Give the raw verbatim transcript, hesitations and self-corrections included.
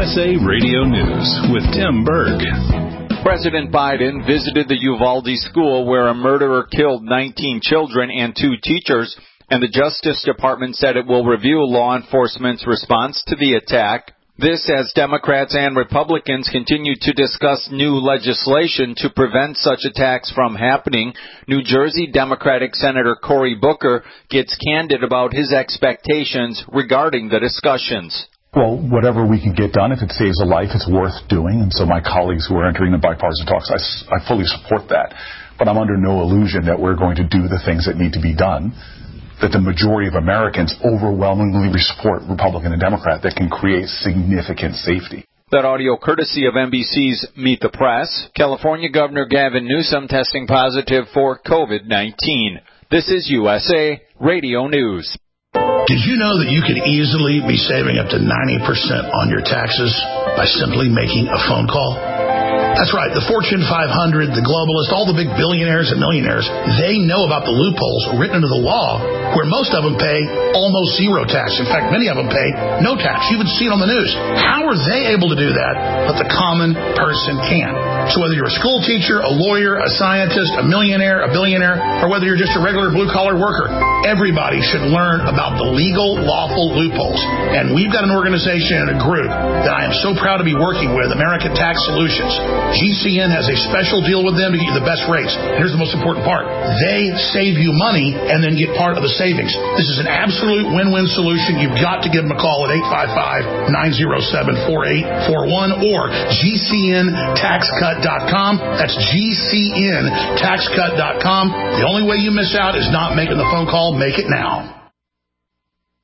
S A Radio News with Tim Berg. President Biden visited the Uvalde school where a murderer killed nineteen children and two teachers, and the Justice Department said it will review law enforcement's response to the attack. This as Democrats and Republicans continue to discuss new legislation to prevent such attacks from happening. New Jersey Democratic Senator Cory Booker gets candid about his expectations regarding the discussions. Well, whatever we can get done, if it saves a life, it's worth doing. And so my colleagues who are entering the bipartisan talks, I, I fully support that. But I'm under no illusion that we're going to do the things that need to be done, that the majority of Americans overwhelmingly support Republican and Democrat, that can create significant safety. That audio courtesy of N B C's Meet the Press. California Governor Gavin Newsom testing positive for COVID nineteen. This is U S A Radio News. Did you know that you could easily be saving up to ninety percent on your taxes by simply making a phone call? That's right. The Fortune five hundred, the globalists, all the big billionaires and millionaires, they know about the loopholes written into the law where most of them pay almost zero tax. In fact, many of them pay no tax. You even see it on the news. How are they able to do that, but the common person can't? So whether you're a school teacher, a lawyer, a scientist, a millionaire, a billionaire, or whether you're just a regular blue-collar worker, everybody should learn about the legal, lawful loopholes. And we've got an organization and a group that I am so proud to be working with, American Tax Solutions. G C N has a special deal with them to get you the best rates. And here's the most important part. They save you money and then get part of the savings. This is an absolute win-win solution. You've got to give them a call at eight five five, nine oh seven, four eight four one or G C N tax cut dot com. That's G C N tax cut dot com. The only way you miss out is not making the phone call. Make it now.